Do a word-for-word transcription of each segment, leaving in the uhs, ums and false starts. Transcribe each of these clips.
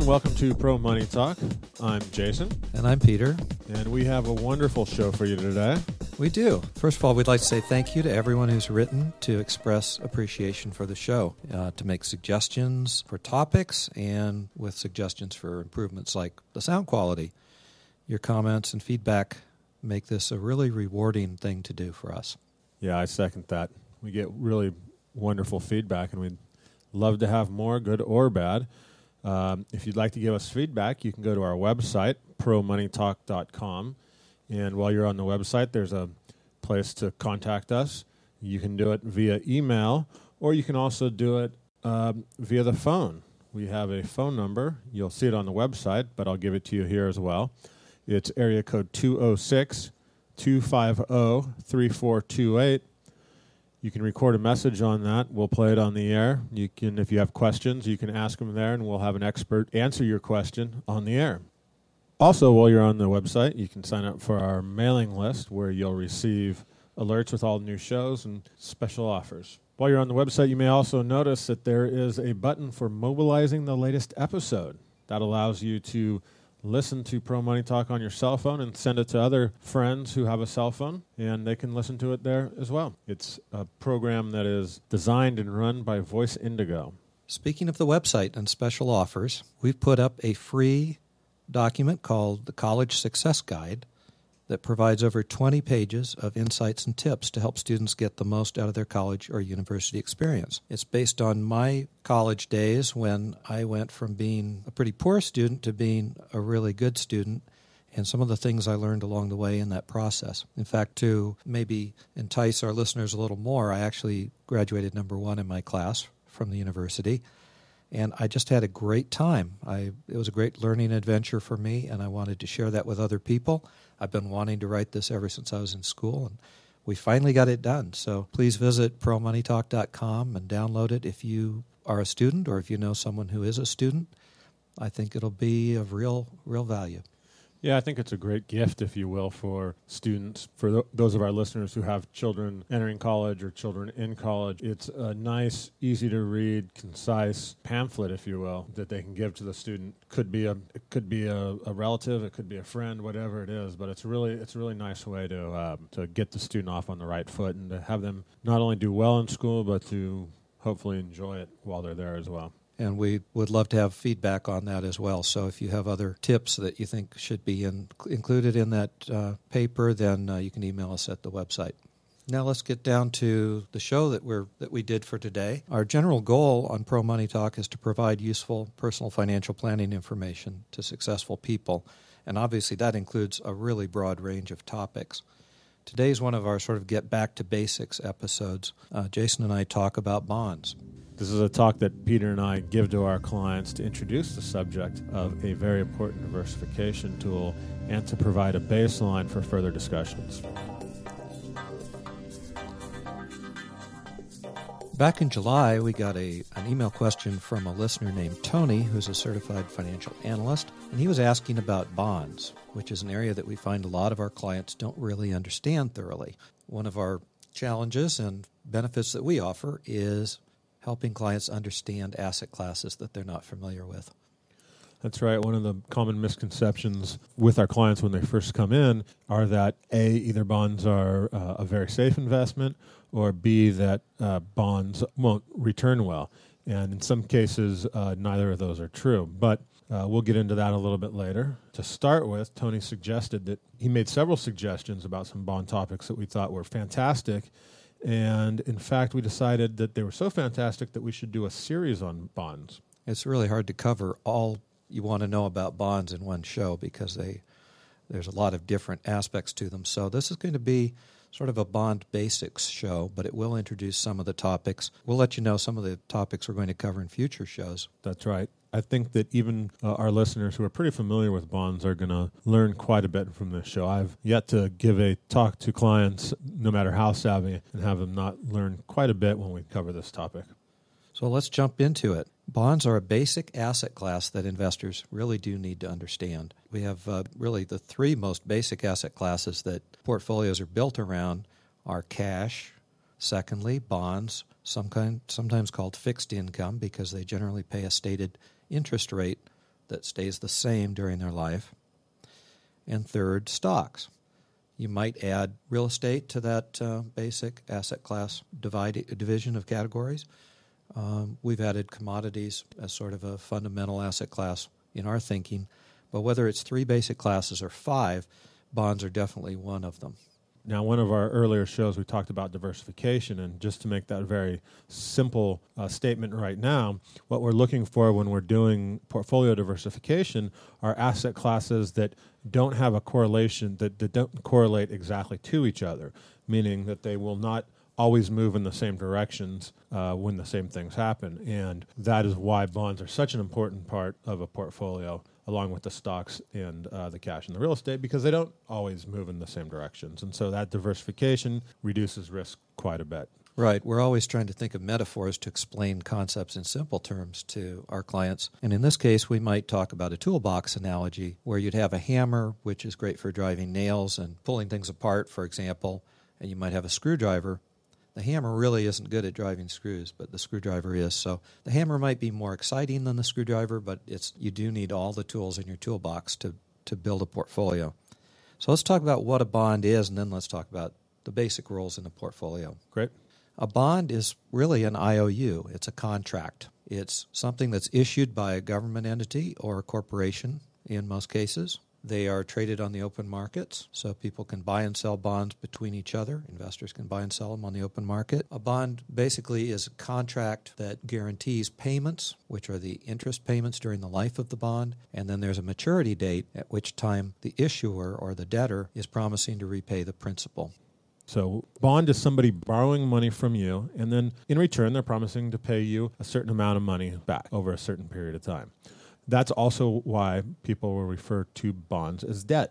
and welcome to Pro Money Talk. I'm Jason. And I'm Peter. And we have a wonderful show for you today. We do. First of all, we'd like to say thank you to everyone who's written to express appreciation for the show, uh, to make suggestions for topics, and with suggestions for improvements like the sound quality. Your comments and feedback make this a really rewarding thing to do for us. Yeah, I second that. We get really wonderful feedback, and we'd love to have more, good or bad. Um, if you'd like to give us feedback, you can go to our website, pro money talk dot com. And while you're on the website, there's a place to contact us. You can do it via email, or you can also do it um, via the phone. We have a phone number. You'll see it on the website, but I'll give it to you here as well. It's area code two oh six, two five oh, three four two eight. You can record a message on that. We'll play it on the air. You can, if you have questions, you can ask them there, and we'll have an expert answer your question on the air. Also, while you're on the website, you can sign up for our mailing list where you'll receive alerts with all new shows and special offers. While you're on the website, you may also notice that there is a button for mobilizing the latest episode. That allows you to listen to Pro Money Talk on your cell phone and send it to other friends who have a cell phone, and they can listen to it there as well. It's a program that is designed and run by Voice Indigo. Speaking of the website and special offers, we've put up a free document called the College Success Guide that provides over twenty pages of insights and tips to help students get the most out of their college or university experience. It's based on my college days when I went from being a pretty poor student to being a really good student, and some of the things I learned along the way in that process. In fact, to maybe entice our listeners a little more, I actually graduated number one in my class from the university, and I just had a great time. I, it was a great learning adventure for me, and I wanted to share that with other people. I've been wanting to write this ever since I was in school, and we finally got it done. So please visit pro money talk dot com and download it if you are a student or if you know someone who is a student. I think it'll be of real, real value. Yeah, I think it's a great gift, if you will, for students, for th- those of our listeners who have children entering college or children in college. It's a nice, easy-to-read, concise pamphlet, if you will, that they can give to the student. Could be a it could be a, a relative, it could be a friend, whatever it is. But it's really it's a really nice way to um, to get the student off on the right foot and to have them not only do well in school, but to hopefully enjoy it while they're there as well. And we would love to have feedback on that as well. So if you have other tips that you think should be in, included in that uh, paper, then uh, you can email us at the website. Now let's get down to the show that we're that we did for today. Our general goal on Pro Money Talk is to provide useful personal financial planning information to successful people. And obviously that includes a really broad range of topics. Today's one of our sort of get back to basics episodes. Uh, Jason and I talk about bonds. This is a talk that Peter and I give to our clients to introduce the subject of a very important diversification tool and to provide a baseline for further discussions. Back in July, we got a an email question from a listener named Tony, who's a certified financial analyst, and he was asking about bonds, which is an area that we find a lot of our clients don't really understand thoroughly. One of our challenges and benefits that we offer is helping clients understand asset classes that they're not familiar with. That's right. One of the common misconceptions with our clients when they first come in are that A, either bonds are uh, a very safe investment, or B, that uh, bonds won't return well. And in some cases, uh, neither of those are true. But uh, we'll get into that a little bit later. To start with, Tony suggested that he made several suggestions about some bond topics that we thought were fantastic. And in fact, we decided that they were so fantastic that we should do a series on bonds. It's really hard to cover all you want to know about bonds in one show because they there's a lot of different aspects to them. So this is going to be sort of a bond basics show, but it will introduce some of the topics. We'll let you know some of the topics we're going to cover in future shows. That's right. I think that even uh, our listeners who are pretty familiar with bonds are going to learn quite a bit from this show. I've yet to give a talk to clients, no matter how savvy, and have them not learn quite a bit when we cover this topic. So let's jump into it. Bonds are a basic asset class that investors really do need to understand. We have uh, really the three most basic asset classes that portfolios are built around are cash, secondly, bonds, some kind, sometimes called fixed income because they generally pay a stated interest rate that stays the same during their life. And third, stocks. You might add real estate to that uh, basic asset class divide, division of categories. Um, we've added commodities as sort of a fundamental asset class in our thinking. But whether it's three basic classes or five, bonds are definitely one of them. Now, one of our earlier shows, we talked about diversification, and just to make that very simple uh, statement right now, what we're looking for when we're doing portfolio diversification are asset classes that don't have a correlation, that, that don't correlate exactly to each other, meaning that they will not always move in the same directions uh, when the same things happen. And that is why bonds are such an important part of a portfolio, along with the stocks and uh, the cash and the real estate, because they don't always move in the same directions. And so that diversification reduces risk quite a bit. Right. We're always trying to think of metaphors to explain concepts in simple terms to our clients. And in this case, we might talk about a toolbox analogy where you'd have a hammer, which is great for driving nails and pulling things apart, for example, and you might have a screwdriver. The hammer really isn't good at driving screws, but the screwdriver is. So the hammer might be more exciting than the screwdriver, but it's you do need all the tools in your toolbox to, to build a portfolio. So let's talk about what a bond is, and then let's talk about the basic roles in a portfolio. Great. A bond is really an I O U. It's a contract. It's something that's issued by a government entity or a corporation in most cases. They are traded on the open markets, so people can buy and sell bonds between each other. Investors can buy and sell them on the open market. A bond basically is a contract that guarantees payments, which are the interest payments during the life of the bond, and then there's a maturity date at which time the issuer or the debtor is promising to repay the principal. So bond is somebody borrowing money from you, and then in return they're promising to pay you a certain amount of money back over a certain period of time. That's also why people will refer to bonds as debt.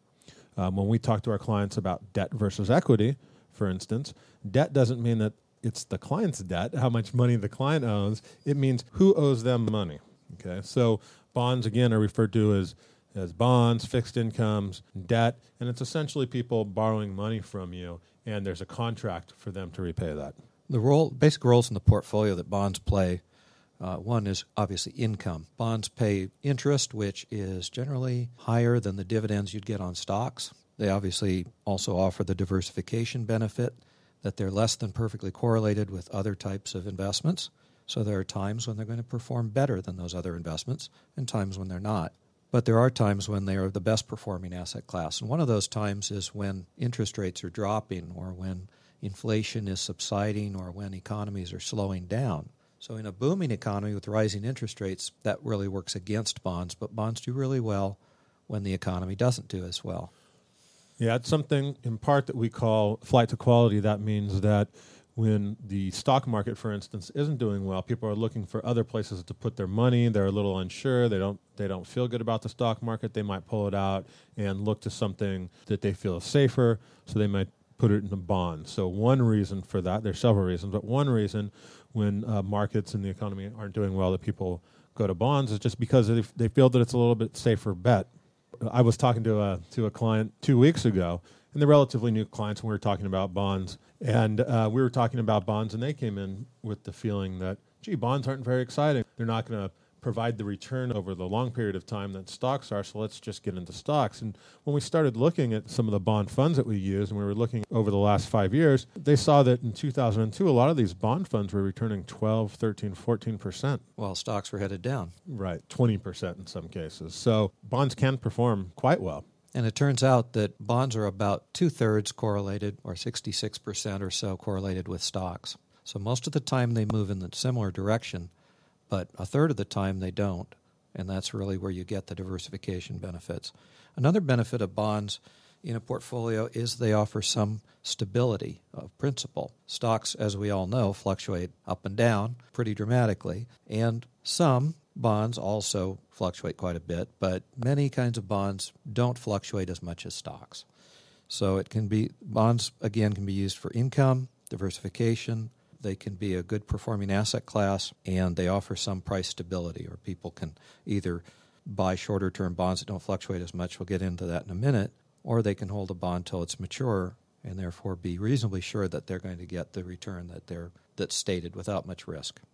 Um, when we talk to our clients about debt versus equity, for instance, debt doesn't mean that it's the client's debt, how much money the client owes. It means who owes them money. Okay, so bonds, again, are referred to as, as bonds, fixed incomes, debt, and it's essentially people borrowing money from you, and there's a contract for them to repay that. The role, basic roles in the portfolio that bonds play, Uh, one is obviously income. Bonds pay interest, which is generally higher than the dividends you'd get on stocks. They obviously also offer the diversification benefit that they're less than perfectly correlated with other types of investments. So there are times when they're going to perform better than those other investments and times when they're not. But there are times when they are the best performing asset class. And one of those times is when interest rates are dropping or when inflation is subsiding or when economies are slowing down. So in a booming economy with rising interest rates, that really works against bonds, but bonds do really well when the economy doesn't do as well. Yeah, it's something in part that we call flight to quality. That means that when the stock market, for instance, isn't doing well, people are looking for other places to put their money. They're a little unsure. They don't they don't feel good about the stock market. They might pull it out and look to something that they feel is safer, so they might put it in a bond. So one reason for that, there's several reasons, but one reason when uh, markets and the economy aren't doing well that people go to bonds is just because they, they feel that it's a little bit safer bet. I was talking to a, to a client two weeks ago, and they're relatively new clients, and we were talking about bonds. And uh, we were talking about bonds, and they came in with the feeling that, gee, bonds aren't very exciting. They're not going to provide the return over the long period of time that stocks are, so let's just get into stocks. And when we started looking at some of the bond funds that we use, and we were looking over the last five years, they saw that in two thousand two, a lot of these bond funds were returning twelve, thirteen, fourteen percent. While stocks were headed down. Right, twenty percent in some cases. So bonds can perform quite well. And it turns out that bonds are about two-thirds correlated, or sixty-six percent or so correlated with stocks. So most of the time they move in the similar direction, but a third of the time they don't, and that's really where you get the diversification benefits. Another benefit of bonds in a portfolio is they offer some stability of principal. Stocks, as we all know, fluctuate up and down pretty dramatically, and some bonds also fluctuate quite a bit, but many kinds of bonds don't fluctuate as much as stocks. So it can be, bonds, again, can be used for income, diversification. They can be a good performing asset class, and they offer some price stability, or people can either buy shorter term bonds that don't fluctuate as much, we'll get into that in a minute, or they can hold a bond till it's mature and therefore be reasonably sure that they're going to get the return that they're that's stated without much risk.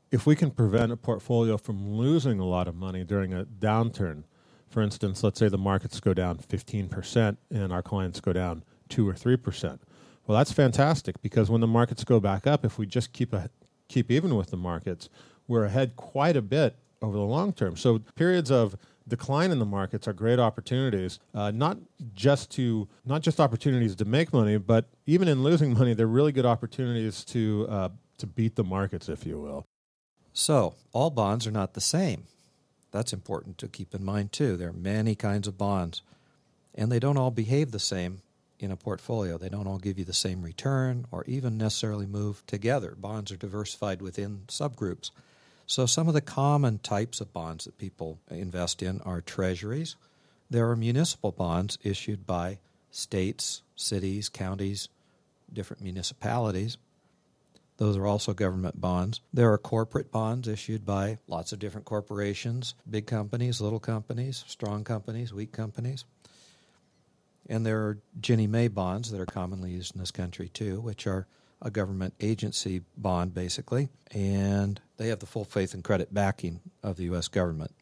if we can prevent a portfolio from losing a lot of money during a downturn, for instance, let's say the markets go down fifteen percent and our clients go down two or three percent. Well, that's fantastic, because when the markets go back up, if we just keep a, keep even with the markets, we're ahead quite a bit over the long term. So periods of decline in the markets are great opportunities, uh, not just to not just opportunities to make money, but even in losing money, they're really good opportunities to uh, to beat the markets, if you will. So all bonds are not the same. That's important to keep in mind too. There are many kinds of bonds, and they don't all behave the same in a portfolio. They don't all give you the same return or even necessarily move together. Bonds are diversified within subgroups. So some of the common types of bonds that people invest in are treasuries. There are municipal bonds issued by states, cities, counties, different municipalities. Those are also government bonds. There are corporate bonds issued by lots of different corporations, big companies, little companies, strong companies, weak companies. And there are Ginnie Mae bonds that are commonly used in this country too, which are a government agency bond basically, and they have the full faith and credit backing of the U S government.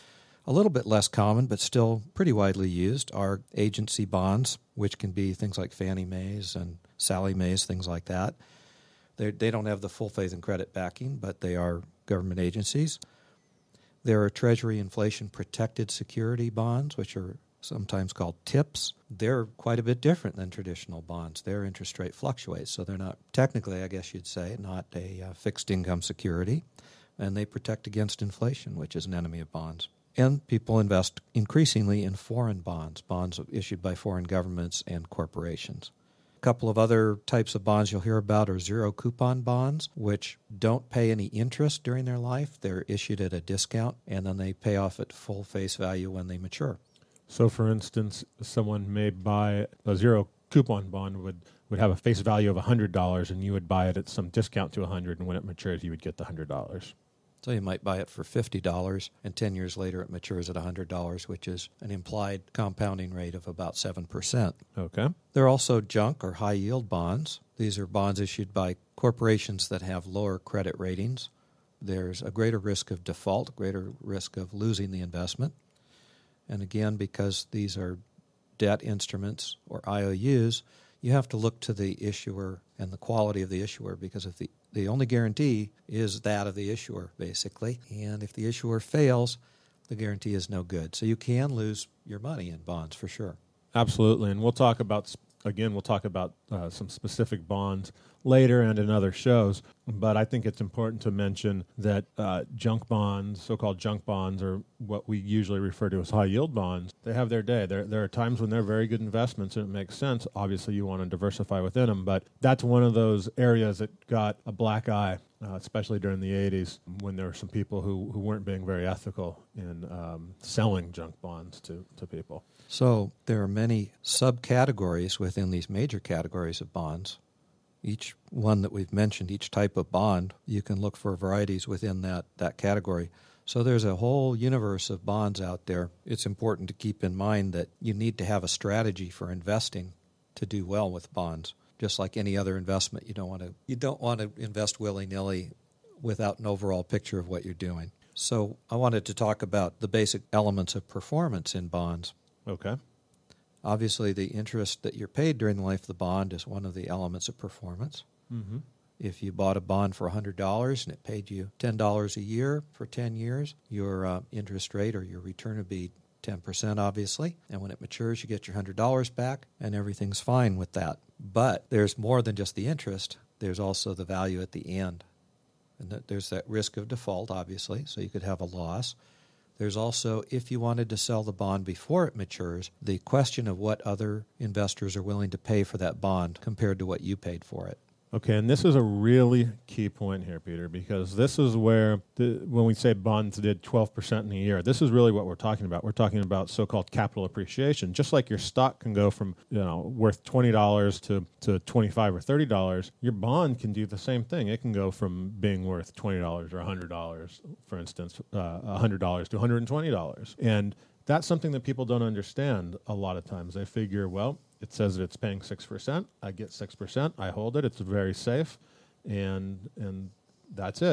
A little bit less common, but still pretty widely used, are agency bonds, which can be things like Fannie Mae's and Sallie Mae's, things like that. They they don't have the full faith and credit backing, but they are government agencies. There are Treasury inflation protected security bonds, which are sometimes called TIPS. They're quite a bit different than traditional bonds. Their interest rate fluctuates, so they're not technically, I guess you'd say, not a uh, fixed income security, and they protect against inflation, which is an enemy of bonds. And people invest increasingly in foreign bonds, bonds issued by foreign governments and corporations. A couple of other types of bonds you'll hear about are zero coupon bonds, which don't pay any interest during their life. They're issued at a discount, and then they pay off at full face value when they mature. So, for instance, someone may buy a zero coupon bond would, would have a face value of one hundred dollars, and you would buy it at some discount to one hundred dollars, and when it matures, you would get the one hundred dollars. So you might buy it for fifty dollars, and ten years later it matures at one hundred dollars, which is an implied compounding rate of about seven percent. Okay. There are also junk or high-yield bonds. These are bonds issued by corporations that have lower credit ratings. There's a greater risk of default, greater risk of losing the investment. And again, because these are debt instruments or I O Us, you have to look to the issuer and the quality of the issuer, because if the, the only guarantee is that of the issuer, basically. And if the issuer fails, the guarantee is no good. So you can lose your money in bonds for sure. Absolutely. And we'll talk about, again, we'll talk about uh, some specific bonds later and in other shows. But I think it's important to mention that uh, junk bonds, so-called junk bonds, or what we usually refer to as high-yield bonds, they have their day. There, there are times when they're very good investments and it makes sense. Obviously, you want to diversify within them, but that's one of those areas that got a black eye, uh, especially during the eighties, when there were some people who, who weren't being very ethical in um, selling junk bonds to, to people. So there are many subcategories within these major categories of bonds. Each one that we've mentioned, each type of bond, you can look for varieties within that, that category. So there's a whole universe of bonds out there. It's important to keep in mind that you need to have a strategy for investing to do well with bonds. Just like any other investment, you don't want to you don't want to invest willy-nilly without an overall picture of what you're doing. So I wanted to talk about the basic elements of performance in bonds. Okay. Obviously, the interest that you're paid during the life of the bond is one of the elements of performance. Mm-hmm. If you bought a bond for one hundred dollars and it paid you ten dollars a year for ten years, your uh, interest rate or your return would be ten percent, obviously. And when it matures, you get your one hundred dollars back, and everything's fine with that. But there's more than just the interest. There's also the value at the end. And that there's that risk of default, obviously, so you could have a loss. There's also, if you wanted to sell the bond before it matures, the question of what other investors are willing to pay for that bond compared to what you paid for it. Okay, and this is a really key point here, Peter, because this is where, the, when we say bonds did twelve percent in a year, this is really what we're talking about. We're talking about so-called capital appreciation. Just like your stock can go from, you know, worth twenty dollars to, to twenty-five dollars or thirty dollars, your bond can do the same thing. It can go from being worth twenty dollars or one hundred dollars, for instance, uh, one hundred dollars to one hundred twenty dollars. And that's something that people don't understand a lot of times. They figure, well, it says that it's paying six percent. I get six percent. I hold it. It's very safe. And and that's it.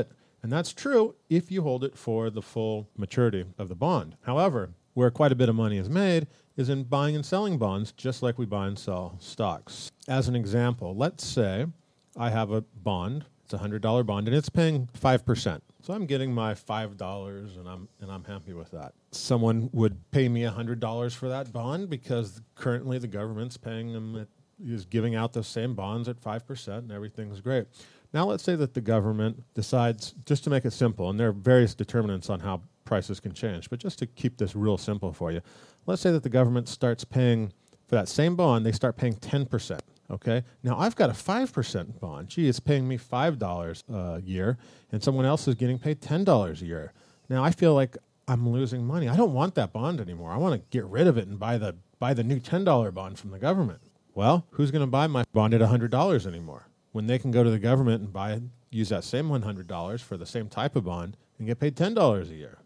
And that's true if you hold it for the full maturity of the bond. However, where quite a bit of money is made is in buying and selling bonds, just like we buy and sell stocks. As an example, let's say I have a bond. It's a one hundred dollars bond, and it's paying five percent. So I'm getting my five dollars, and I'm and I'm happy with that. Someone would pay me one hundred dollars for that bond because currently the government's paying them, at, is giving out the same bonds at five percent, and everything's great. Now let's say that the government decides, just to make it simple, and there are various determinants on how prices can change, but just to keep this real simple for you, let's say that the government starts paying, for that same bond, they start paying ten percent. Okay. Now I've got a five percent bond. Gee, it's paying me five dollars a year, and someone else is getting paid ten dollars a year. Now I feel like I'm losing money. I don't want that bond anymore. I want to get rid of it and buy the buy the new ten dollars bond from the government. Well, who's going to buy my bond at one hundred dollars anymore when they can go to the government and buy use that same one hundred dollars for the same type of bond and get paid ten dollars a year?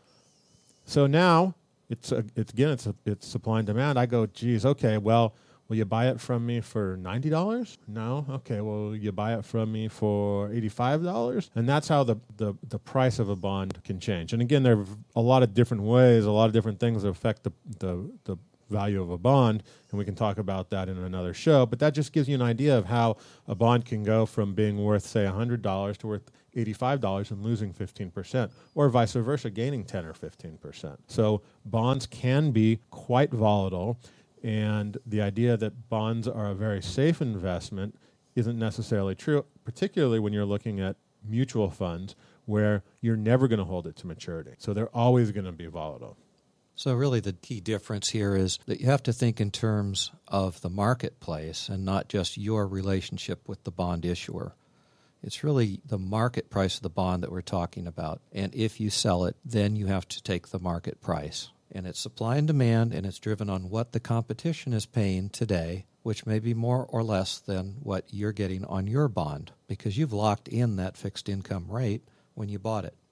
So now it's a, it's again it's a, it's supply and demand. I go, geez, okay, well. Will you buy it from me for ninety dollars? No? Okay, well, will you buy it from me for eighty-five dollars? And that's how the, the, the price of a bond can change. And again, there are a lot of different ways, a lot of different things that affect the, the, the value of a bond, and we can talk about that in another show. But that just gives you an idea of how a bond can go from being worth, say, one hundred dollars to worth eighty-five dollars and losing fifteen percent, or vice versa, gaining ten or fifteen percent. So bonds can be quite volatile. And the idea that bonds are a very safe investment isn't necessarily true, particularly when you're looking at mutual funds where you're never going to hold it to maturity. So they're always going to be volatile. So really the key difference here is that you have to think in terms of the marketplace and not just your relationship with the bond issuer. It's really the market price of the bond that we're talking about. And if you sell it, then you have to take the market price. And it's supply and demand, and it's driven on what the competition is paying today, which may be more or less than what you're getting on your bond, because you've locked in that fixed income rate when you bought it.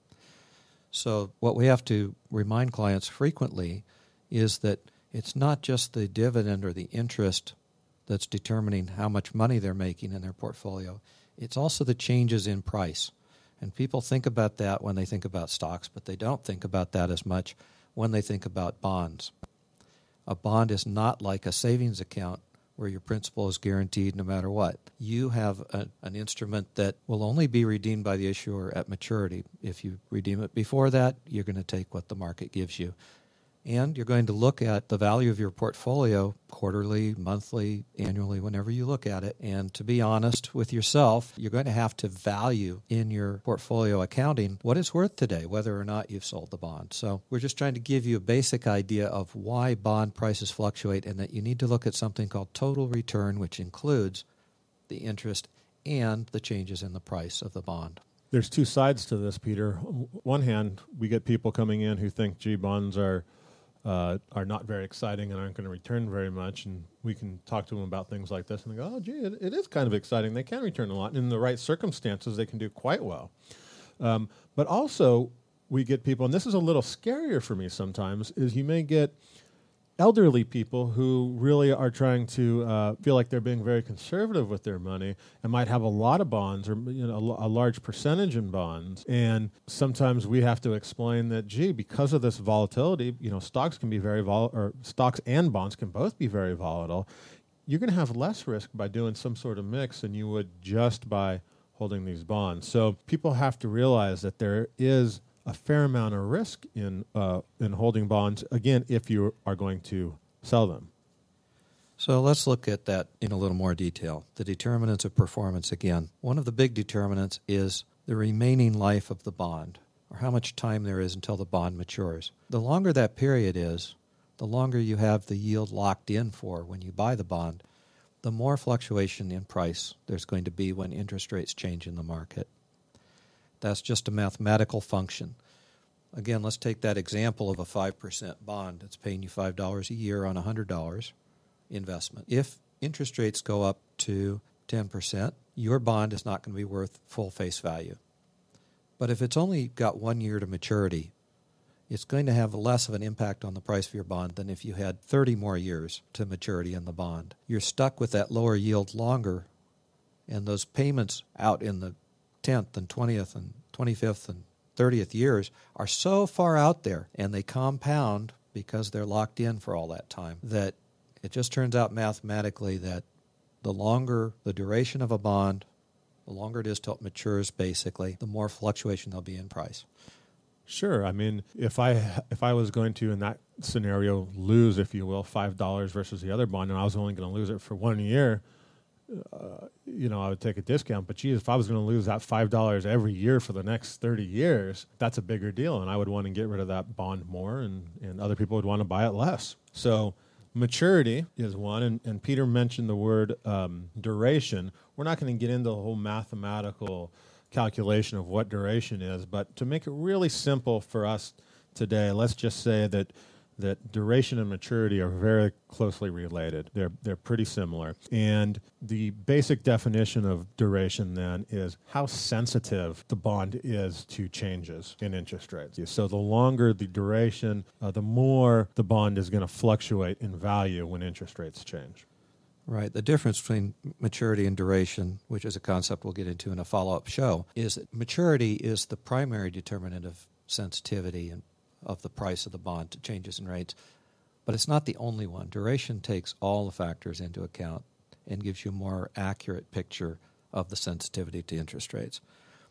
So what we have to remind clients frequently is that it's not just the dividend or the interest that's determining how much money they're making in their portfolio. It's also the changes in price. And people think about that when they think about stocks, but they don't think about that as much when they think about bonds. A bond is not like a savings account where your principal is guaranteed no matter what. You have a, an instrument that will only be redeemed by the issuer at maturity. If you redeem it before that, you're going to take what the market gives you. And you're going to look at the value of your portfolio quarterly, monthly, annually, whenever you look at it. And to be honest with yourself, you're going to have to value in your portfolio accounting what it's worth today, whether or not you've sold the bond. So we're just trying to give you a basic idea of why bond prices fluctuate and that you need to look at something called total return, which includes the interest and the changes in the price of the bond. There's two sides to this, Peter. On one hand, we get people coming in who think, gee, bonds are Uh, are not very exciting and aren't going to return very much, and we can talk to them about things like this, and they go, oh, gee, it, it is kind of exciting. They can return a lot. And in the right circumstances, they can do quite well. Um, but also, we get people, and this is a little scarier for me sometimes, is you may get elderly people who really are trying to uh, feel like they're being very conservative with their money and might have a lot of bonds or you know a, a large percentage in bonds. And sometimes we have to explain that, gee, because of this volatility, you know, stocks can be very vol or stocks and bonds can both be very volatile. You're going to have less risk by doing some sort of mix than you would just by holding these bonds. So people have to realize that there is a fair amount of risk in uh, in holding bonds, again, if you are going to sell them. So let's look at that in a little more detail. The determinants of performance again. One of the big determinants is the remaining life of the bond, or how much time there is until the bond matures. The longer that period is, the longer you have the yield locked in for when you buy the bond, the more fluctuation in price there's going to be when interest rates change in the market. That's just a mathematical function. Again, let's take that example of a five percent bond. It's paying you five dollars a year on a one hundred dollars investment. If interest rates go up to ten percent, your bond is not going to be worth full face value. But if it's only got one year to maturity, it's going to have less of an impact on the price of your bond than if you had thirty more years to maturity in the bond. You're stuck with that lower yield longer, and those payments out in the tenth and twentieth and twenty-fifth and thirtieth years are so far out there, and they compound because they're locked in for all that time, that it just turns out mathematically that the longer the duration of a bond, the longer it is till it matures, basically, the more fluctuation there'll be in price. Sure. I mean, if I if I was going to, in that scenario, lose, if you will, five dollars versus the other bond, and I was only going to lose it for one year, uh, you know, I would take a discount. But geez, if I was going to lose that five dollars every year for the next thirty years, that's a bigger deal, and I would want to get rid of that bond more, and, and other people would want to buy it less. So maturity is one, and, and Peter mentioned the word um, duration. We're not going to get into the whole mathematical calculation of what duration is, but to make it really simple for us today, let's just say that that duration and maturity are very closely related. They're they're pretty similar. And the basic definition of duration then is how sensitive the bond is to changes in interest rates. So the longer the duration, uh, the more the bond is going to fluctuate in value when interest rates change. Right. The difference between maturity and duration, which is a concept we'll get into in a follow-up show, is that maturity is the primary determinant of sensitivity and of the price of the bond to changes in rates. But it's not the only one. Duration takes all the factors into account and gives you a more accurate picture of the sensitivity to interest rates.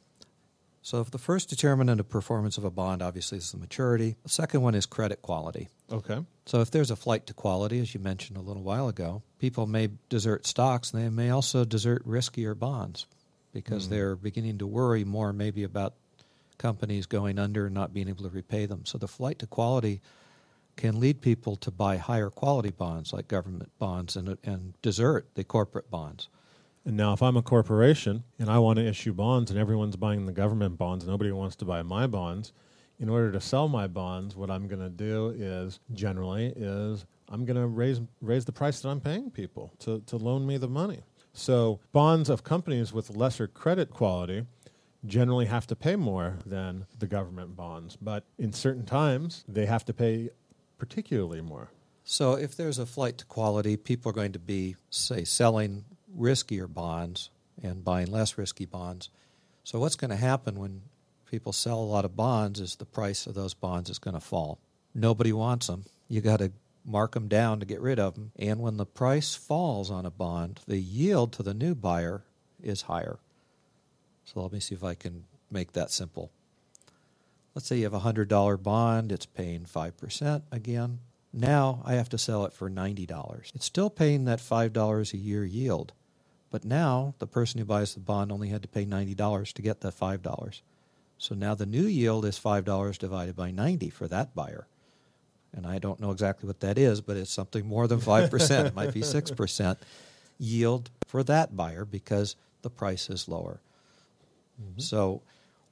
So if the first determinant of performance of a bond obviously is the maturity, the second one is credit quality. Okay. So if there's a flight to quality, as you mentioned a little while ago, people may desert stocks, and they may also desert riskier bonds because mm. they're beginning to worry more maybe about companies going under and not being able to repay them. So the flight to quality can lead people to buy higher quality bonds like government bonds and, and desert the corporate bonds. And now if I'm a corporation and I want to issue bonds and everyone's buying the government bonds, nobody wants to buy my bonds, in order to sell my bonds, what I'm going to do is generally is I'm going to raise raise the price that I'm paying people to, to loan me the money. So bonds of companies with lesser credit quality generally have to pay more than the government bonds. But in certain times, they have to pay particularly more. So if there's a flight to quality, people are going to be, say, selling riskier bonds and buying less risky bonds. So what's going to happen when people sell a lot of bonds is the price of those bonds is going to fall. Nobody wants them. You got to mark them down to get rid of them. And when the price falls on a bond, the yield to the new buyer is higher. So let me see if I can make that simple. Let's say you have a one hundred dollars bond. It's paying five percent again. Now I have to sell it for ninety dollars. It's still paying that five dollars a year yield. But now the person who buys the bond only had to pay ninety dollars to get that five dollars. So now the new yield is five dollars divided by ninety for that buyer. And I don't know exactly what that is, but it's something more than five percent. It might be six percent yield for that buyer because the price is lower. Mm-hmm. So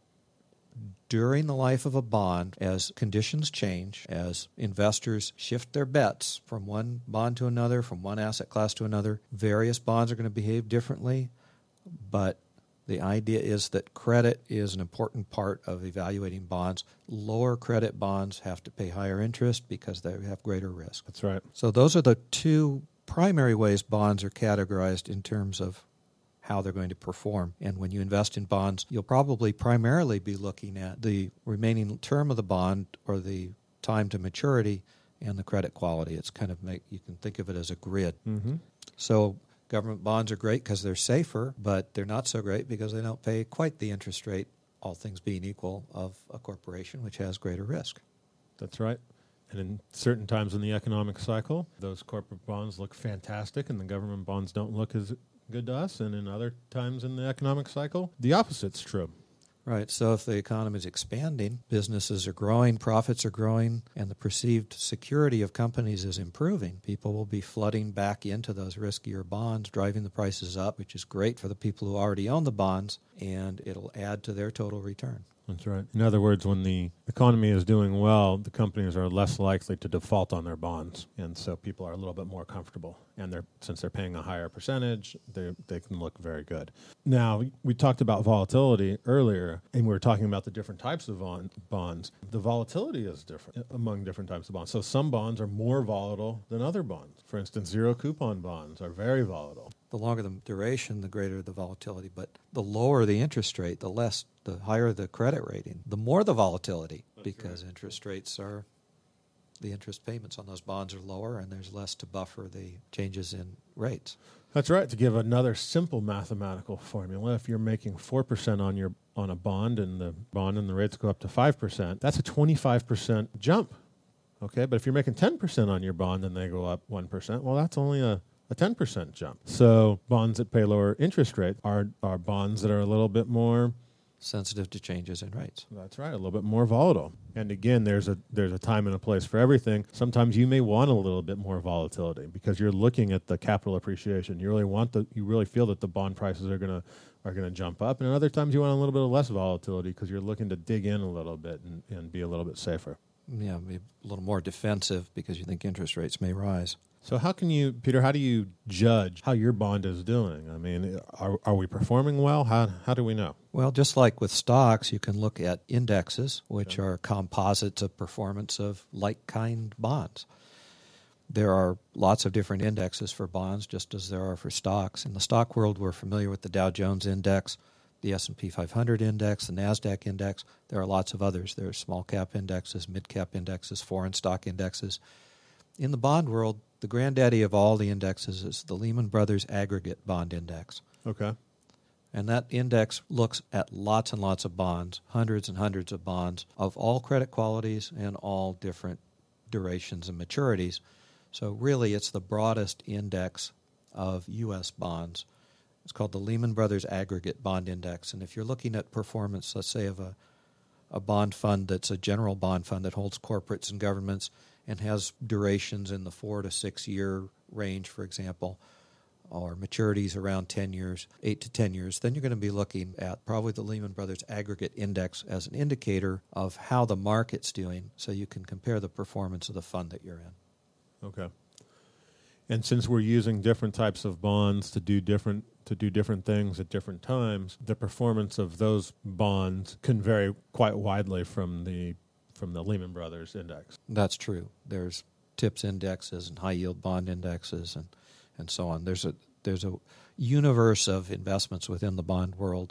during the life of a bond, as conditions change, as investors shift their bets from one bond to another, from one asset class to another, various bonds are going to behave differently, but the idea is that credit is an important part of evaluating bonds. Lower credit bonds have to pay higher interest because they have greater risk. That's right. So those are the two primary ways bonds are categorized in terms of how they're going to perform. And when you invest in bonds, you'll probably primarily be looking at the remaining term of the bond or the time to maturity and the credit quality. It's kind of make, you can think of it as a grid. Mm-hmm. So government bonds are great because they're safer, but they're not so great because they don't pay quite the interest rate, all things being equal, of a corporation, which has greater risk. That's right. And in certain times in the economic cycle, those corporate bonds look fantastic and the government bonds don't look as good to us. And in other times in the economic cycle, the opposite's true. Right. So if the economy is expanding, businesses are growing, profits are growing, and the perceived security of companies is improving, people will be flooding back into those riskier bonds, driving the prices up, which is great for the people who already own the bonds, and it'll add to their total return. That's right. In other words, when the economy is doing well, the companies are less likely to default on their bonds, and so people are a little bit more comfortable. And they're since they're paying a higher percentage, they they can look very good. Now, we talked about volatility earlier, and we were talking about the different types of bond, bonds. The volatility is different among different types of bonds. So some bonds are more volatile than other bonds. For instance, zero coupon bonds are very volatile. The longer the duration, the greater the volatility, but the lower the interest rate, the less the higher the credit rating, the more the volatility, That's because right. interest rates are, the interest payments on those bonds are lower, and there's less to buffer the changes in rates. That's right. To give another simple mathematical formula, if you're making four percent on your on a bond and the bond and the rates go up to five percent, that's a twenty-five percent jump. Okay, but if you're making ten percent on your bond and they go up one percent, well, that's only a, a ten percent jump. So bonds that pay lower interest rates are, are bonds that are a little bit more sensitive to changes in rates. That's right, a little bit more volatile. And again, there's a there's a time and a place for everything. Sometimes you may want a little bit more volatility because you're looking at the capital appreciation. You really want the you really feel that the bond prices are gonna are gonna jump up. And other times you want a little bit of less volatility because you're looking to dig in a little bit and, and be a little bit safer. Yeah, be a little more defensive because you think interest rates may rise. So how can you, Peter, how do you judge how your bond is doing? I mean, are are we performing well? How how do we know? Well, just like with stocks, you can look at indexes, which okay. are composites of performance of like-kind bonds. There are lots of different indexes for bonds, just as there are for stocks. In the stock world, we're familiar with the Dow Jones Index, the S and P five hundred Index, the NASDAQ Index. There are lots of others. There are small-cap indexes, mid-cap indexes, foreign stock indexes. In the bond world, the granddaddy of all the indexes is the Lehman Brothers Aggregate Bond Index. Okay. And that index looks at lots and lots of bonds, hundreds and hundreds of bonds of all credit qualities and all different durations and maturities. So really it's the broadest index of U S bonds. It's called the Lehman Brothers Aggregate Bond Index. And if you're looking at performance, let's say, of a, a bond fund that's a general bond fund that holds corporates and governments and has durations in the four to six year range, for example, or maturities around ten years, eight to ten years, then you're going to be looking at probably the Lehman Brothers Aggregate Index as an indicator of how the market's doing, so you can compare the performance of the fund that you're in. Okay. And since we're using different types of bonds to do different to do different things at different times, the performance of those bonds can vary quite widely from the from the Lehman Brothers Index. That's true. There's TIPS indexes and high yield bond indexes and, and so on. There's a there's a universe of investments within the bond world,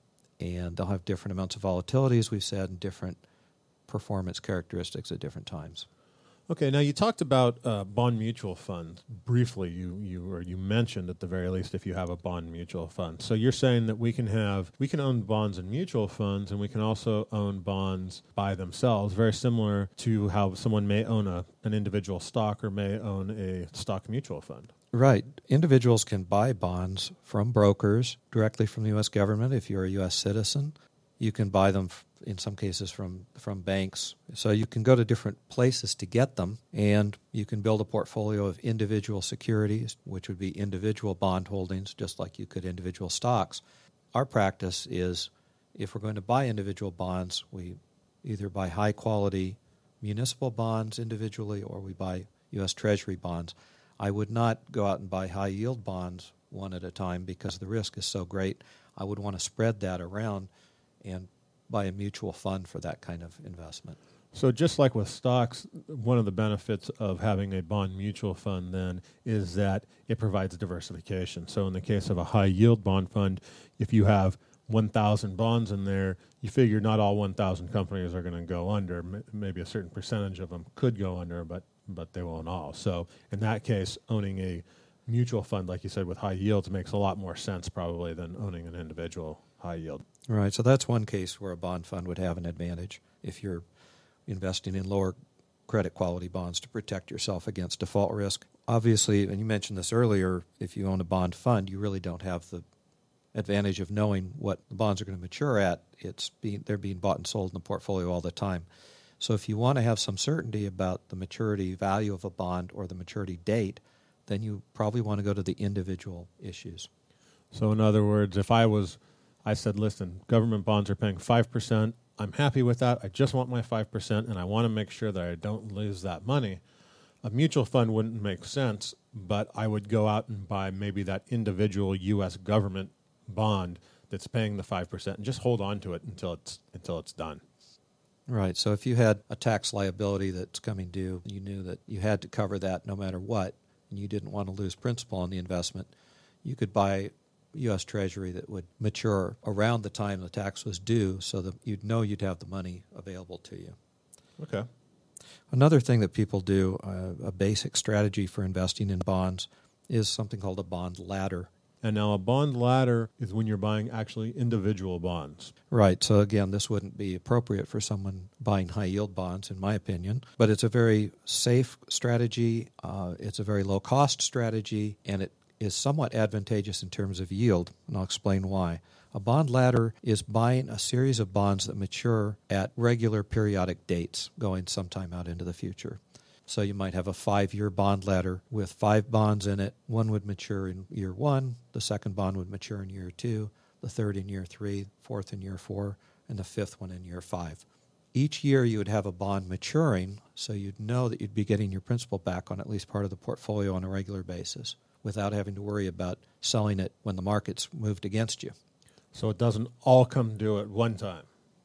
and they'll have different amounts of volatility, as we've said, and different performance characteristics at different times. Okay, now you talked about uh, bond mutual funds briefly. You you or you mentioned at the very least if you have a bond mutual fund. So you're saying that we can have we can own bonds in mutual funds, and we can also own bonds by themselves. Very similar to how someone may own a an individual stock or may own a stock mutual fund. Right. Individuals can buy bonds from brokers directly from the U S government if you're a U S citizen. You can buy them in some cases from, from banks. So you can go to different places to get them, and you can build a portfolio of individual securities, which would be individual bond holdings, just like you could individual stocks. Our practice is if we're going to buy individual bonds, we either buy high-quality municipal bonds individually or we buy U S Treasury bonds. I would not go out and buy high-yield bonds one at a time because the risk is so great. I would want to spread that around and buy a mutual fund for that kind of investment. So just like with stocks, one of the benefits of having a bond mutual fund then is that it provides diversification. So in the case of a high-yield bond fund, if you have one thousand bonds in there, you figure not all one thousand companies are going to go under. M- maybe a certain percentage of them could go under, but but they won't all. So in that case, owning a mutual fund, like you said, with high yields makes a lot more sense probably than owning an individual high yield. Right. So that's one case where a bond fund would have an advantage if you're investing in lower credit quality bonds to protect yourself against default risk. Obviously, and you mentioned this earlier, if you own a bond fund, you really don't have the advantage of knowing what the bonds are going to mature at. It's being they're being bought and sold in the portfolio all the time. So if you want to have some certainty about the maturity value of a bond or the maturity date, then you probably want to go to the individual issues. So in other words, if I was, I said, listen, government bonds are paying five percent. I'm happy with that. I just want my five percent, and I want to make sure that I don't lose that money. A mutual fund wouldn't make sense, but I would go out and buy maybe that individual U S government bond that's paying the five percent and just hold on to it until it's until it's done. Right. So if you had a tax liability that's coming due, you knew that you had to cover that no matter what, and you didn't want to lose principal on the investment, you could buy U S Treasury that would mature around the time the tax was due so that you'd know you'd have the money available to you. Okay. Another thing that people do, uh, a basic strategy for investing in bonds, is something called a bond ladder. And now a bond ladder is when you're buying actually individual bonds. Right. So again, this wouldn't be appropriate for someone buying high-yield bonds, in my opinion. But it's a very safe strategy. Uh, it's a very low-cost strategy, and it is somewhat advantageous in terms of yield, and I'll explain why. A bond ladder is buying a series of bonds that mature at regular periodic dates, going sometime out into the future. So you might have a five-year bond ladder with five bonds in it. One would mature in year one, the second bond would mature in year two, the third in year three, fourth in year four, and the fifth one in year five. Each year you would have a bond maturing, so you'd know that you'd be getting your principal back on at least part of the portfolio on a regular basis without having to worry about selling it when the market's moved against you. So it doesn't all come due at one time.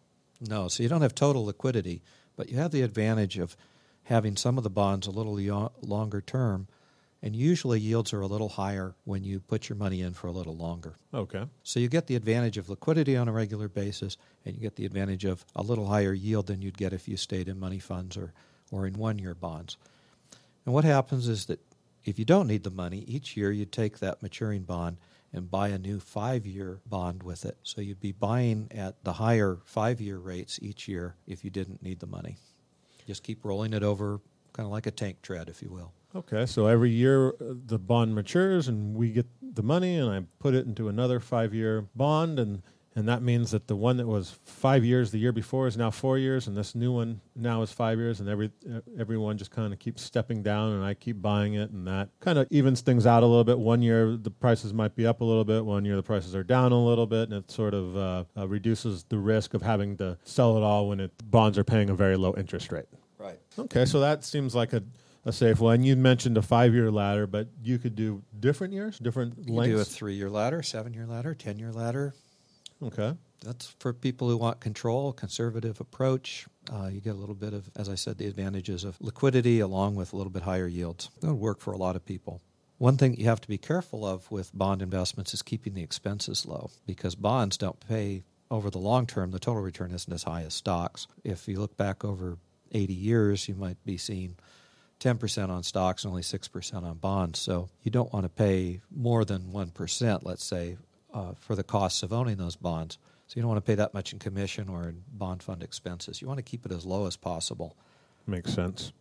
No, so you don't have total liquidity, but you have the advantage of having some of the bonds a little yo- longer term, and usually yields are a little higher when you put your money in for a little longer. Okay. So you get the advantage of liquidity on a regular basis, and you get the advantage of a little higher yield than you'd get if you stayed in money funds or, or in one-year bonds. And what happens is that if you don't need the money, each year you take that maturing bond and buy a new five-year bond with it. So you'd be buying at the higher five-year rates each year if you didn't need the money. Just keep rolling it over, kind of like a tank tread, if you will. Okay, so every year uh, the bond matures and we get the money and I put it into another five-year bond, and, and that means that the one that was five years the year before is now four years, and this new one now is five years, and every uh, everyone just kind of keeps stepping down, and I keep buying it, and that kind of evens things out a little bit. One year the prices might be up a little bit, one year the prices are down a little bit, and it sort of uh, uh, reduces the risk of having to sell it all when it, bonds are paying a very low interest rate. Right. Okay, so that seems like a, a safe one. You mentioned a five-year ladder, but you could do different years, different You lengths? can do a three-year ladder, seven-year ladder, ten-year ladder. Okay. That's for people who want control, conservative approach. Uh, you get a little bit of, as I said, the advantages of liquidity along with a little bit higher yields. That would work for a lot of people. One thing you have to be careful of with bond investments is keeping the expenses low, because bonds don't pay over the long term. The total return isn't as high as stocks. If you look back over eighty years, you might be seeing ten percent on stocks and only six percent on bonds. So you don't want to pay more than one percent, let's say, uh, for the costs of owning those bonds. So you don't want to pay that much in commission or in bond fund expenses. You want to keep it as low as possible. Makes sense.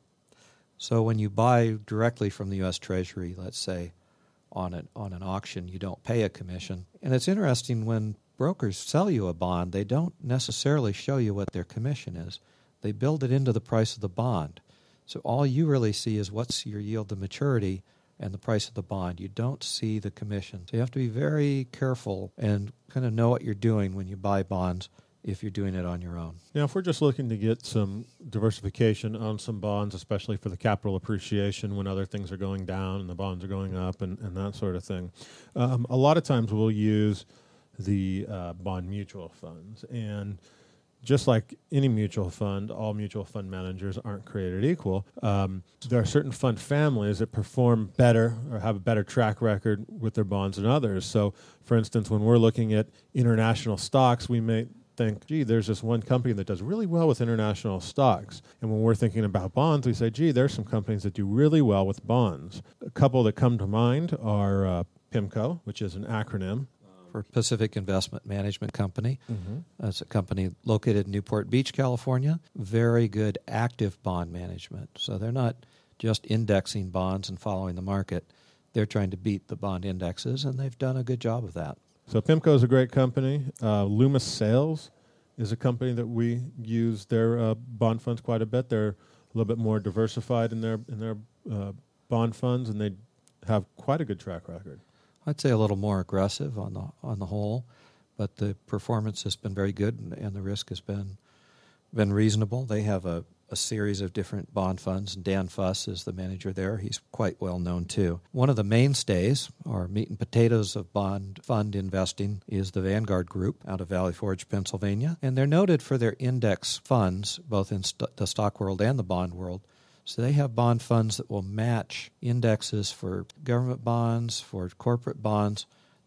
So when you buy directly from the U S Treasury, let's say, on an, on an auction, you don't pay a commission. And it's interesting, when brokers sell you a bond, they don't necessarily show you what their commission is. They build it into the price of the bond. So all you really see is what's your yield to maturity and the price of the bond. You don't see the commission. So you have to be very careful and kind of know what you're doing when you buy bonds if you're doing it on your own. Now, if we're just looking to get some diversification on some bonds, especially for the capital appreciation when other things are going down and the bonds are going up and, and that sort of thing, um, a lot of times we'll use the uh, bond mutual funds. And just like any mutual fund, all mutual fund managers aren't created equal. Um, there are certain fund families that perform better or have a better track record with their bonds than others. So, for instance, when we're looking at international stocks, we may think, gee, there's this one company that does really well with international stocks. And when we're thinking about bonds, we say, gee, there's some companies that do really well with bonds. A couple that come to mind are uh, PIMCO, which is an acronym for Pacific Investment Management Company. Mm-hmm. It's a company located in Newport Beach, California. Very good active bond management. So they're not just indexing bonds and following the market. They're trying to beat the bond indexes, and they've done a good job of that. So PIMCO is a great company. Uh, Loomis Sales is a company that we use their uh, bond funds quite a bit. They're a little bit more diversified in their in their uh, bond funds, and they have quite a good track record. I'd say a little more aggressive on the on the whole, but the performance has been very good, and, and the risk has been been reasonable. They have a, a series of different bond funds, and Dan Fuss is the manager there. He's quite well known too. One of the mainstays, or meat and potatoes of bond fund investing, is the Vanguard Group out of Valley Forge, Pennsylvania, and they're noted for their index funds, both in st- the stock world and the bond world. So they have bond funds that will match indexes for government bonds, for corporate bonds.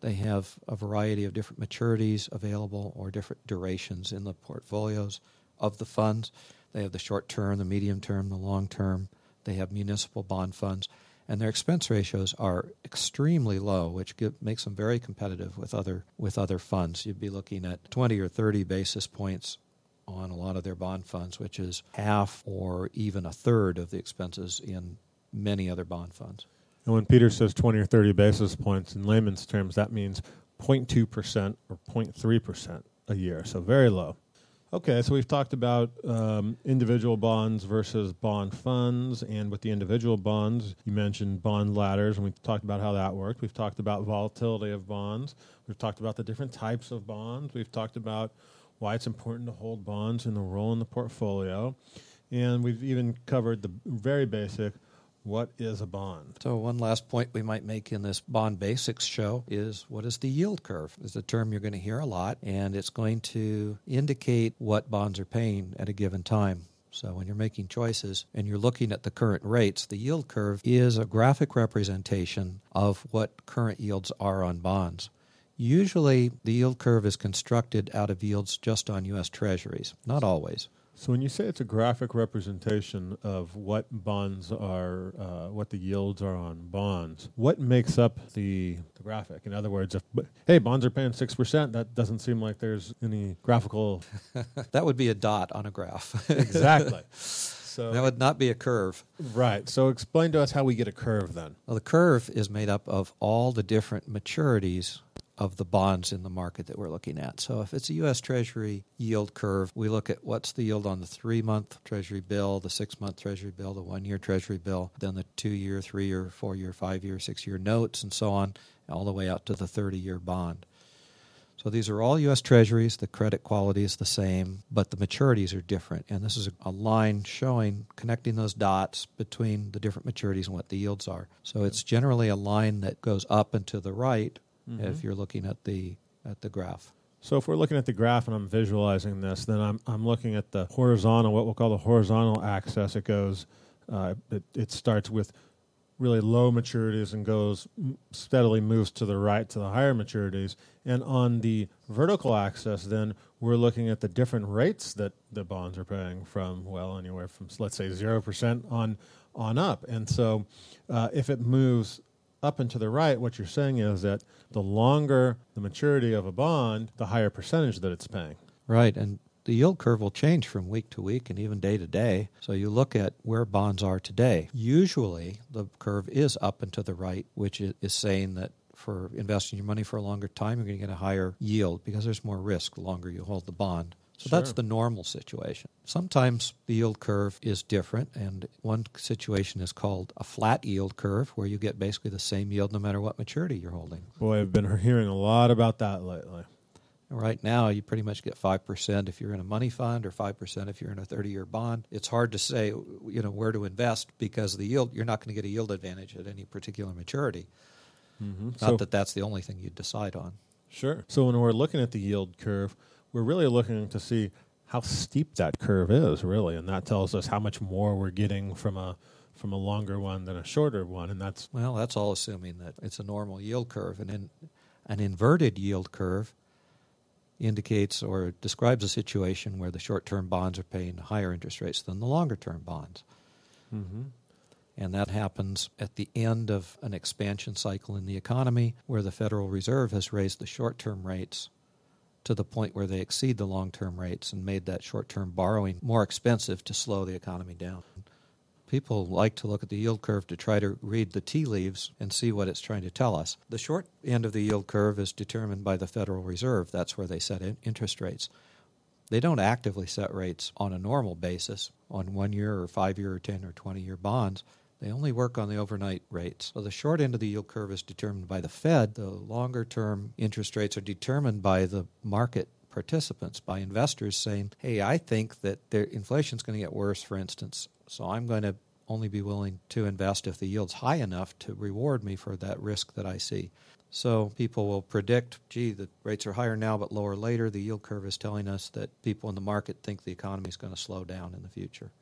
They have a variety of different maturities available or different durations in the portfolios of the funds. They have the short term, the medium term, the long term. They have municipal bond funds. And their expense ratios are extremely low, which give, makes them very competitive with other with other funds. You'd be looking at twenty or thirty basis points on a lot of their bond funds, which is half or even a third of the expenses in many other bond funds. And when Peter says twenty or thirty basis points, in layman's terms, that means zero point two percent or zero point three percent a year, so very low. Okay, so we've talked about um, individual bonds versus bond funds, and with the individual bonds, you mentioned bond ladders, and we've talked about how that worked. We've talked about volatility of bonds. We've talked about the different types of bonds. We've talked about why it's important to hold bonds and the role in the portfolio. And we've even covered the very basic, what is a bond? So one last point we might make in this Bond Basics show is, what is the yield curve? It's a term you're going to hear a lot, and it's going to indicate what bonds are paying at a given time. So when you're making choices and you're looking at the current rates, the yield curve is a graphic representation of what current yields are on bonds. Usually the yield curve is constructed out of yields just on U S Treasuries, not always. So when you say it's a graphic representation of what bonds are, uh, what the yields are on bonds, what makes up the, the graphic? In other words, if, hey, bonds are paying six percent, that doesn't seem like there's any graphical... That would be a dot on a graph. Exactly. So that would not be a curve. Right. So explain to us how we get a curve then. Well, the curve is made up of all the different maturities of the bonds in the market that we're looking at. So if it's a U S Treasury yield curve, we look at what's the yield on the three-month Treasury bill, the six-month Treasury bill, the one-year Treasury bill, then the two-year, three-year, four-year, five-year, six-year notes, and so on, all the way out to the thirty-year bond. So these are all U S Treasuries. The credit quality is the same, but the maturities are different. And this is a line showing, connecting those dots between the different maturities and what the yields are. So it's generally a line that goes up and to the right, mm-hmm. if you're looking at the at the graph. So if we're looking at the graph and I'm visualizing this, then I'm I'm looking at the horizontal, what we'll call the horizontal axis. It goes, uh, it, it starts with really low maturities and goes steadily moves to the right to the higher maturities. And on the vertical axis, then we're looking at the different rates that the bonds are paying from, well, anywhere from, let's say, zero percent on on up. And so uh, if it moves up and to the right, what you're saying is that the longer the maturity of a bond, the higher percentage that it's paying. Right, and the yield curve will change from week to week and even day to day. So you look at where bonds are today. Usually the curve is up and to the right, which is saying that for investing your money for a longer time, you're going to get a higher yield because there's more risk the longer you hold the bond. So Sure. That's the normal situation. Sometimes the yield curve is different, and one situation is called a flat yield curve, where you get basically the same yield no matter what maturity you're holding. Boy, I've been hearing a lot about that lately. Right now, you pretty much get five percent if you're in a money fund or five percent if you're in a thirty-year bond. It's hard to say, you know, where to invest because the yield, you're not going to get a yield advantage at any particular maturity. Mm-hmm. Not So, that that's the only thing you decide on. Sure. So when we're looking at the yield curve, we're really looking to see how steep that curve is, really, and that tells us how much more we're getting from a from a longer one than a shorter one, and that's Well, that's all assuming that it's a normal yield curve. And in, an inverted yield curve indicates or describes a situation where the short-term bonds are paying higher interest rates than the longer-term bonds. mm-hmm. And that happens at the end of an expansion cycle in the economy where the Federal Reserve has raised the short-term rates to the point where they exceed the long-term rates and made that short-term borrowing more expensive to slow the economy down. People like to look at the yield curve to try to read the tea leaves and see what it's trying to tell us. The short end of the yield curve is determined by the Federal Reserve. That's where they set in interest rates. They don't actively set rates on a normal basis on one-year or five-year or ten or twenty-year bonds. They only work on the overnight rates. So the short end of the yield curve is determined by the Fed. The longer-term interest rates are determined by the market participants, by investors saying, hey, I think that their inflation's going to get worse, for instance, so I'm going to only be willing to invest if the yield's high enough to reward me for that risk that I see. So people will predict, gee, the rates are higher now but lower later. The yield curve is telling us that people in the market think the economy is going to slow down in the future.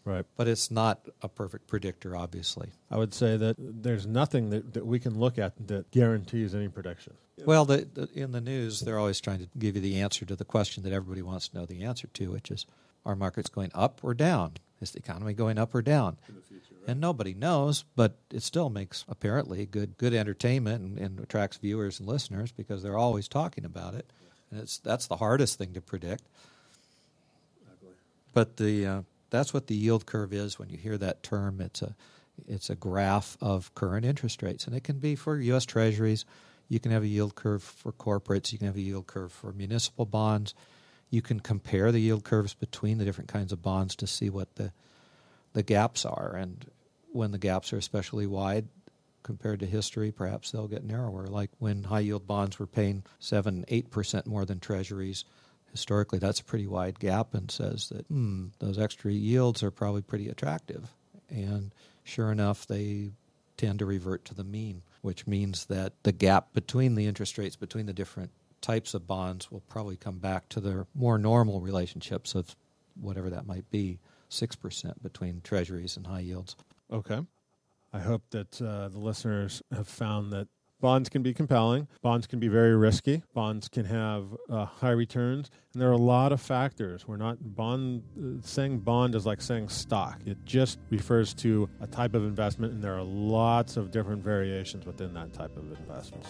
Right. But it's not a perfect predictor, obviously. I would say that there's nothing that, that we can look at that guarantees any prediction. Well, the, the, in the news, they're always trying to give you the answer to the question that everybody wants to know the answer to, which is, are markets going up or down? Is the economy going up or down? In the future, right? And nobody knows, but it still makes, apparently, good good entertainment and, and attracts viewers and listeners because they're always talking about it. And it's that's the hardest thing to predict. Exactly. But the uh, that's what the yield curve is when you hear that term. It's a it's a graph of current interest rates, and it can be for U S Treasuries. You can have a yield curve for corporates. You can have a yield curve for municipal bonds. You can compare the yield curves between the different kinds of bonds to see what the the gaps are. And when the gaps are especially wide compared to history, perhaps they'll get narrower. Like when high-yield bonds were paying seven, eight percent more than Treasuries. Historically, that's a pretty wide gap and says that hmm, those extra yields are probably pretty attractive. And sure enough, they tend to revert to the mean, which means that the gap between the interest rates between the different types of bonds will probably come back to their more normal relationships of whatever that might be, six percent between Treasuries and high yields. Okay. I hope that uh, the listeners have found that bonds can be compelling. Bonds can be very risky. Bonds can have uh, high returns. And there are a lot of factors. We're not bond, uh, saying bond is like saying stock. It just refers to a type of investment, and there are lots of different variations within that type of investment.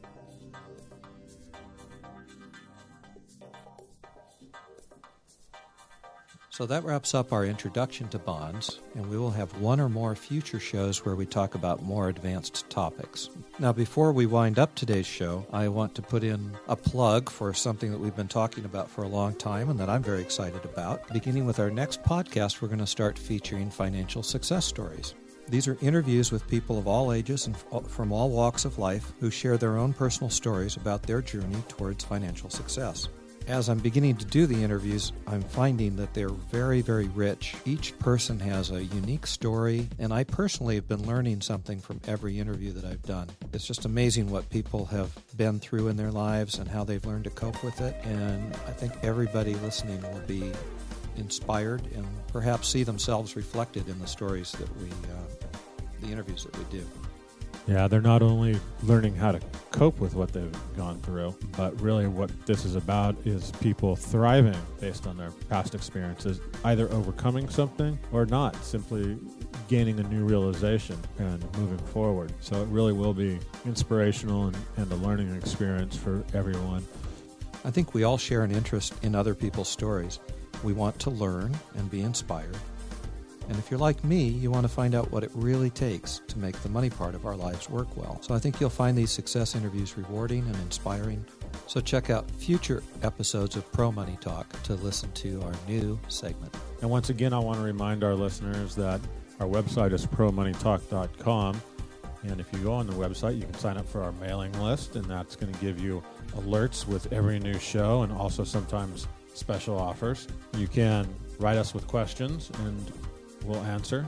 So that wraps up our introduction to bonds, and we will have one or more future shows where we talk about more advanced topics. Now, before we wind up today's show, I want to put in a plug for something that we've been talking about for a long time and that I'm very excited about. Beginning with our next podcast, we're going to start featuring financial success stories. These are interviews with people of all ages and from all walks of life who share their own personal stories about their journey towards financial success. As I'm beginning to do the interviews, I'm finding that they're very, very rich. Each person has a unique story, and I personally have been learning something from every interview that I've done. It's just amazing what people have been through in their lives and how they've learned to cope with it, and I think everybody listening will be inspired and perhaps see themselves reflected in the stories that we, uh, the interviews that we do. Yeah, they're not only learning how to cope with what they've gone through, but really what this is about is people thriving based on their past experiences, either overcoming something or not, simply gaining a new realization and moving forward. So it really will be inspirational and, and a learning experience for everyone. I think we all share an interest in other people's stories. We want to learn and be inspired. And if you're like me, you want to find out what it really takes to make the money part of our lives work well. So I think you'll find these success interviews rewarding and inspiring. So check out future episodes of Pro Money Talk to listen to our new segment. And once again, I want to remind our listeners that our website is pro money talk dot com. And if you go on the website, you can sign up for our mailing list, and that's going to give you alerts with every new show and also sometimes special offers. You can write us with questions, and we'll answer.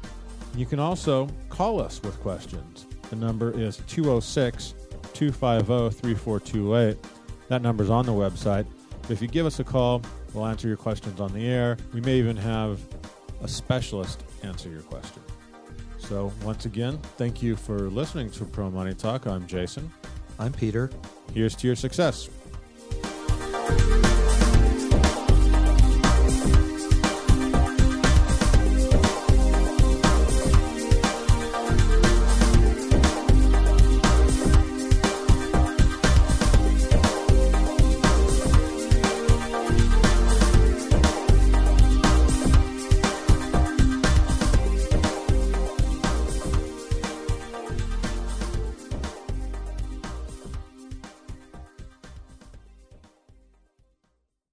You can also call us with questions. The number is two oh six, two five oh, three four two eight. That number's on the website. But if you give us a call, we'll answer your questions on the air. We may even have a specialist answer your question. So once again, thank you for listening to Pro Money Talk. I'm Jason. I'm Peter. Here's to your success.